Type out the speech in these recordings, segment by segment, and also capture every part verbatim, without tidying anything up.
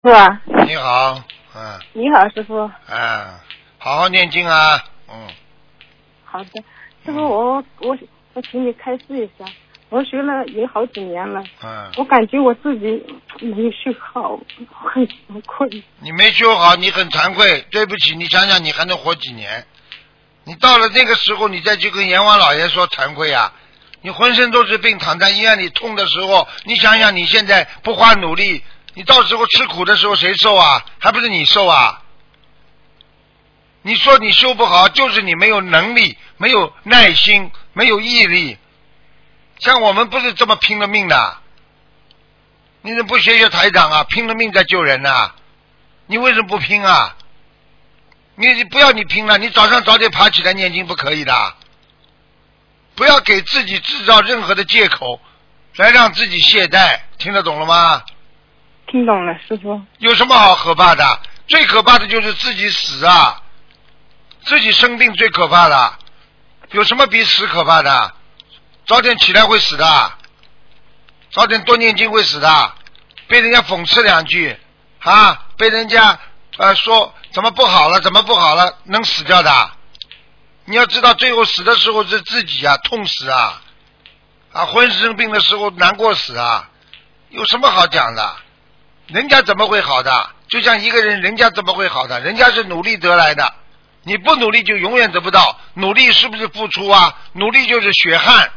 是吧？ 你好，嗯。 你好，师傅。 嗯，好好念经啊，嗯。 好的，师傅，我我我请你开示一下，我学了也好几年了， 嗯。 我感觉我自己没修好，很惭愧。 你没修好，你很惭愧，对不起，你想想你还能活几年？你到了那个时候，你再去跟阎王老爷说惭愧啊！你浑身都是病，躺在医院里痛的时候，你想想你现在不花努力，你到时候吃苦的时候谁受啊？还不是你受啊？你说你修不好，就是你没有能力，没有耐心，没有毅力。像我们不是这么拼了命的，你怎么不学学台长啊？拼了命在救人啊！你为什么不拼啊？你你不要你拼了，你早上早点爬起来念经不可以的。不要给自己制造任何的借口，来让自己懈怠，听得懂了吗？ 听懂了，师傅。 有什么好可怕的？最可怕的就是自己死啊！自己生病最可怕的，有什么比死可怕的？早点起来会死的，早点多念经会死的，被人家讽刺两句啊，被人家呃说怎么不好了，怎么不好了，能死掉的。你要知道，最后死的时候是自己啊，痛死啊，啊，浑身生病的时候难过死啊，有什么好讲的？人家怎么会好的？就像一个人，人家怎么会好的？人家是努力得来的，你不努力就永远得不到。努力是不是付出啊？努力就是血汗，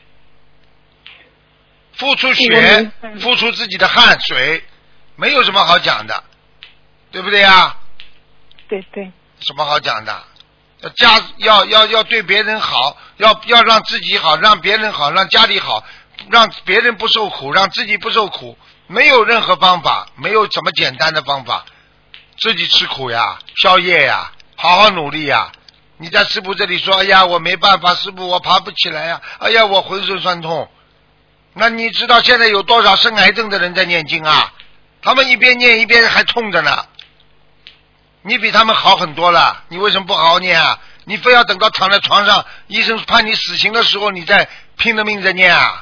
付出血，付出自己的汗水，没有什么好讲的，对不对呀？ 对对。 什么好讲的？要家要要要对别人好，要要让自己好，让别人好，让家里好，让别人不受苦，让自己不受苦，没有任何方法，没有什么简单的方法，自己吃苦呀，宵夜呀，好好努力呀。你在师父这里说，哎呀，我没办法，师父我爬不起来呀，哎呀，我浑身酸痛。那你知道现在有多少生癌症的人在念经啊？他们一边念一边还痛着呢。你比他们好很多了，你为什么不好好念啊？你非要等到躺在床上，医生判你死刑的时候，你再拼了命在念啊？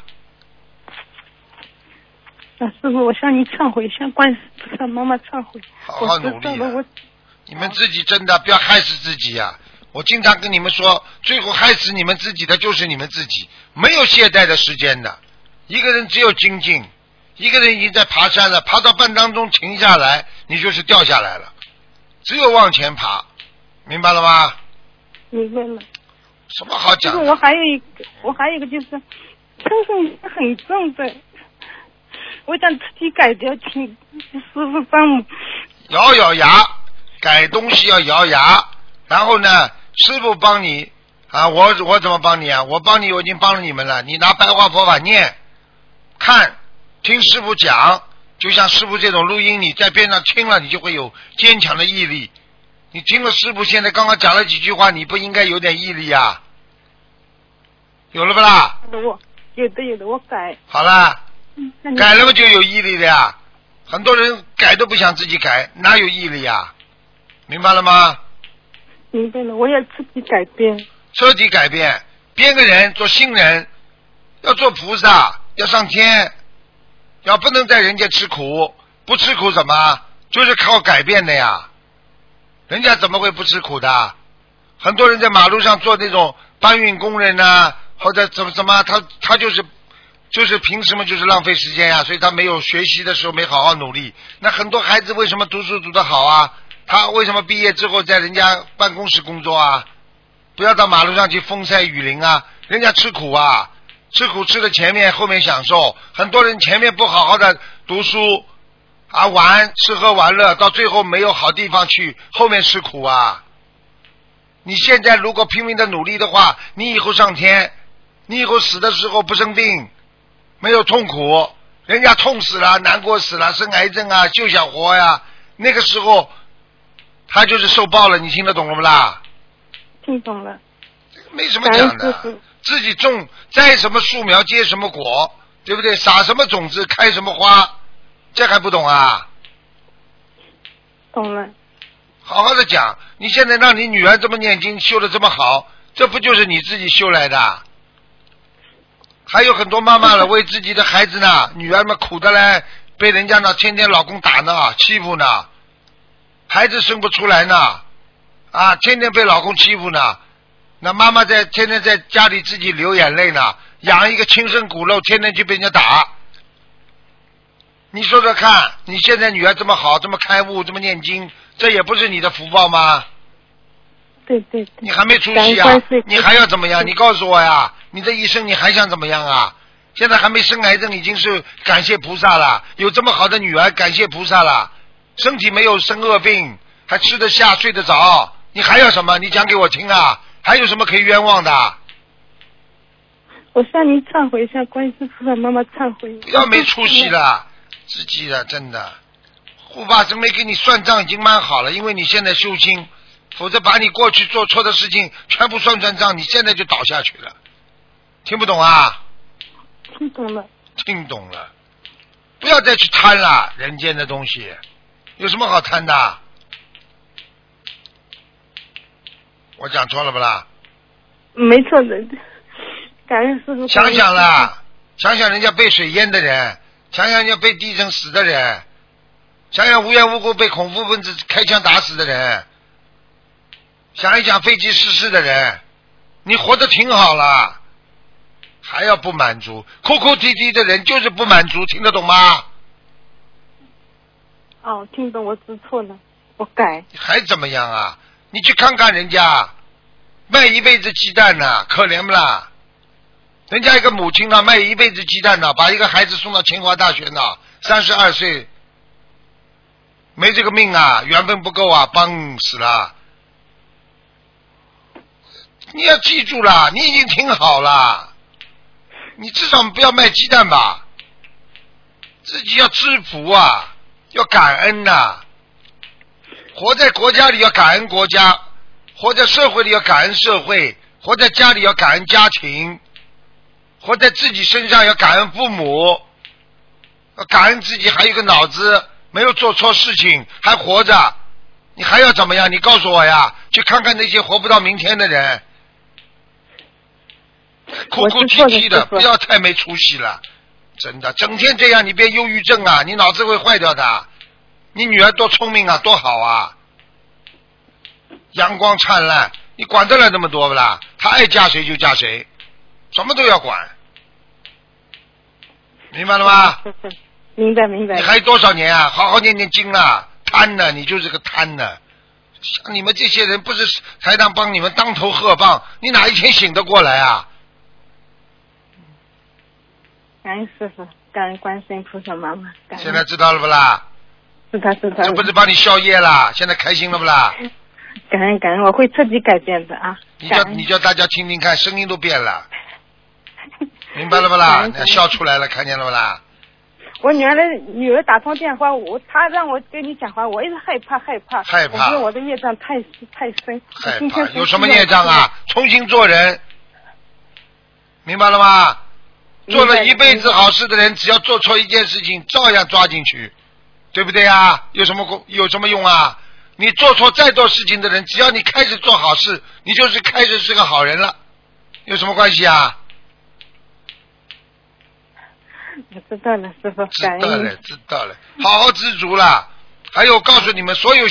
啊，师傅，我向你忏悔，向观世菩萨妈妈忏悔。 好好努力、啊、 我你们自己真的不要害死自己呀、啊！我经常跟你们说，最后害死你们自己的就是你们自己，没有懈怠的时间的。一个人只有精进，一个人已经在爬山了，爬到半当中停下来，你就是掉下来了。只有往前爬，明白了吗？ 明白了。 什么好讲的？ 我还有一个，我还有一个就是，身上很重的，我想自己改掉，请师傅帮我。 咬咬牙，改东西要咬牙，然后呢，师傅帮你啊，我我怎么帮你啊？我帮你，我已经帮了你们了。你拿白话佛法念，看，听师傅讲。就像师父这种录音，你在边上听了，你就会有坚强的毅力。你听了师父现在刚刚讲了几句话，你不应该有点毅力啊？有了不啦？ 有的，我有的有的，我改。 好了， 嗯、 改了嘛就有毅力的呀。很多人改都不想自己改，哪有毅力呀？明白了吗？ 明白了，我要自己改变。 彻底改变，变个人，做新人，要做菩萨，要上天。要不能在人家吃苦，不吃苦怎么？就是靠改变的呀。人家怎么会不吃苦的？很多人在马路上做那种搬运工人啊，或者怎么怎么，他他就是就是凭什么就是浪费时间呀？所以他没有学习的时候没好好努力。那很多孩子为什么读书读得好啊？他为什么毕业之后在人家办公室工作啊？不要到马路上去风晒雨淋啊！人家吃苦啊。吃苦吃的前面，后面享受。很多人前面不好好的读书啊，玩吃喝玩乐，到最后没有好地方去，后面吃苦啊。你现在如果拼命的努力的话，你以后上天，你以后死的时候不生病，没有痛苦，人家痛死了，难过死了，生癌症啊，就想活呀，那个时候他就是受报了。你听得懂了不啦？ 听懂了。 没什么讲的。自己种栽什么树苗结什么果，对不对？撒什么种子开什么花，这还不懂啊？ 懂了。 好好的讲，你现在让你女儿这么念经修得这么好，这不就是你自己修来的？还有很多妈妈了，为自己的孩子呢，女儿们苦的嘞， 被人家呢天天老公打呢，欺负呢，孩子生不出来呢，啊，天天被老公欺负呢，那妈妈在天天在家里自己流眼泪呢，养一个亲生骨肉，天天去被人家打。你说说看，你现在女儿这么好，这么开悟，这么念经，这也不是你的福报吗？ 对对对。 你还没出息啊？你还要怎么样？你告诉我呀！你这一生你还想怎么样啊？现在还没生癌症，已经是感谢菩萨了。有这么好的女儿，感谢菩萨了。身体没有生恶病，还吃得下，睡得着，你还要什么？你讲给我听啊！还有什么可以冤枉的？ 我向您忏悔，向观世菩萨妈妈忏悔。 不要没出息了，自己的真的。护法神没给你算账已经蛮好了，因为你现在修心，否则把你过去做错的事情全部算算账，你现在就倒下去了。听不懂啊？ 听懂了。 听懂了。不要再去贪了，人间的东西有什么好贪的？我讲错了不啦？ 没错的，感恩师父。 想想啦，想想人家被水淹的人，想想人家被地震死的人，想想无缘无故被恐怖分子开枪打死的人，想一想飞机失事的人，你活得挺好了，还要不满足，哭哭啼啼的人就是不满足，听得懂吗？ 哦，听懂，我知错了，我改。 还怎么样啊？你去看看人家卖一辈子鸡蛋呢，可怜不啦？人家一个母亲呢，卖一辈子鸡蛋呢，把一个孩子送到清华大学呢，三十二岁，没这个命啊，缘分不够啊，帮死了。你要记住了，你已经挺好了，你至少不要卖鸡蛋吧，自己要知福啊，要感恩呐、啊。活在国家里要感恩国家，活在社会里要感恩社会，活在家里要感恩家庭，活在自己身上要感恩父母，要感恩自己还有一个脑子，没有做错事情还活着，你还要怎么样？你告诉我呀！去看看那些活不到明天的人，哭哭啼啼的，不要太没出息了，真的，整天这样你别忧郁症啊，你脑子会坏掉的。你女儿多聪明啊，多好啊，阳光灿烂，你管得了那么多不啦？她爱嫁谁就嫁谁，什么都要管，明白了吗？ 明白明白。 你还有多少年啊？好好念念经啊！贪呢，你就是个贪呢。像你们这些人，不是台长帮你们当头喝棒，你哪一天醒得过来啊？ 感恩师父，感恩观世音菩萨妈妈。 现在知道了不啦？ 是他是他。 这不是帮你消业啦？现在开心了不啦？ 感恩感恩，我会彻底改变的啊！ 你叫你叫大家听听看，声音都变了，明白了不啦？你笑出来了，看见了不啦？ 我女儿的女儿打通电话，我她让我跟你讲话，我一直害怕害怕。 害怕。 我觉得我的业障太太深。 害怕。有什么业障啊？重新做人，明白了吗？做了一辈子好事的人，只要做错一件事情，照样抓进去，对不对啊？有什么有什么用啊？你做错再多事情的人，只要你开始做好事，你就是开始是个好人了，有什么关系啊？ 我知道了，师父， 知道了，知道了，好好知足了。还有，告诉你们所有